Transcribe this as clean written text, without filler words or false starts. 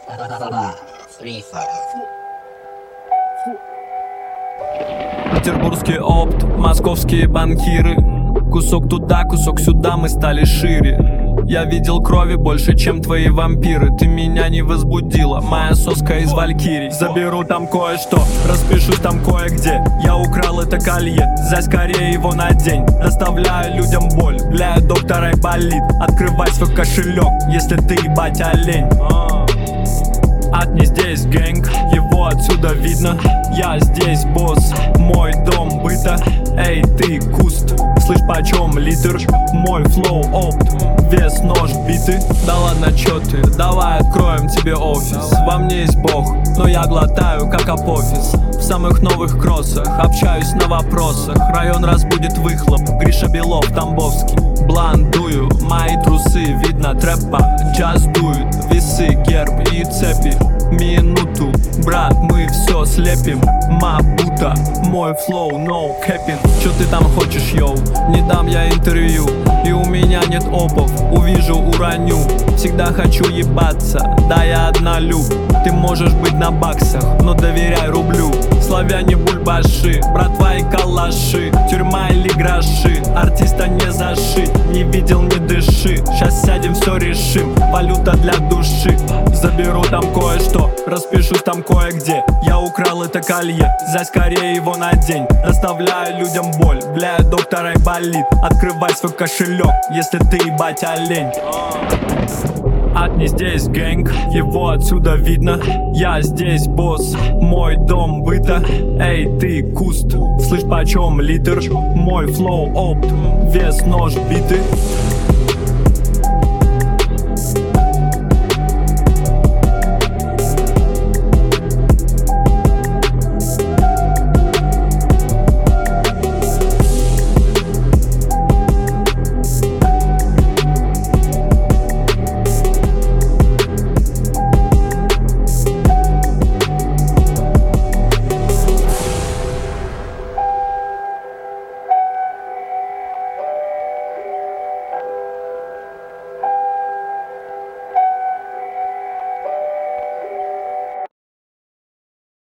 Петербургский опт, московские банкиры. Кусок туда, кусок сюда, мы стали шире. Я видел крови больше, чем твои вампиры. Ты меня не возбудила, моя соска из Валькирий. Заберу там кое-что, распишусь там кое-где. Я украл это колье, зай скорее его надень. Доставляю людям боль, для доктора и болит. Открывай свой кошелек, если ты ебать олень. Отни здесь гэнг, его отсюда видно. Я здесь босс, мой дом быта. Эй, ты куст, слышь, почем литр? Мой флоу опт, вес нож биты. Да ладно, чё ты, давай откроем тебе офис. Во мне есть бог, но я глотаю как апофис. В самых новых кроссах, общаюсь на вопросах. Район разбудит выхлоп, Гриша Белов, Тамбовский. Блан дую, мои трусы, видно трэпа. Джаз дует, весы, герб и цепи. Минуту, брат, мы все слепим. Мабута, мой флоу, no capping. Чё ты там хочешь, йоу? Не дам я интервью, и у меня нет опов. Увижу, уроню, всегда хочу ебаться. Да, я однолюб, ты можешь быть на баксах, но доверяй рублю. Славяне бульбаши, братва и калаши. Тюрьма или гроши, артиста не зашить. Не видел, не дыши, щас сядем, все решим. Валюта для души, заберу там кое-что, распишусь там кое-где. Я украл это колье, зай скорее его надень. Доставляю людям боль, бля, доктора и болит. Открывай свой кошелек, если ты ебать олень. Отни здесь гэнг, его отсюда видно. Я здесь босс, мой дом быта. Эй, ты куст, слышь, почем литр? Мой флоу опт, вес нож биты.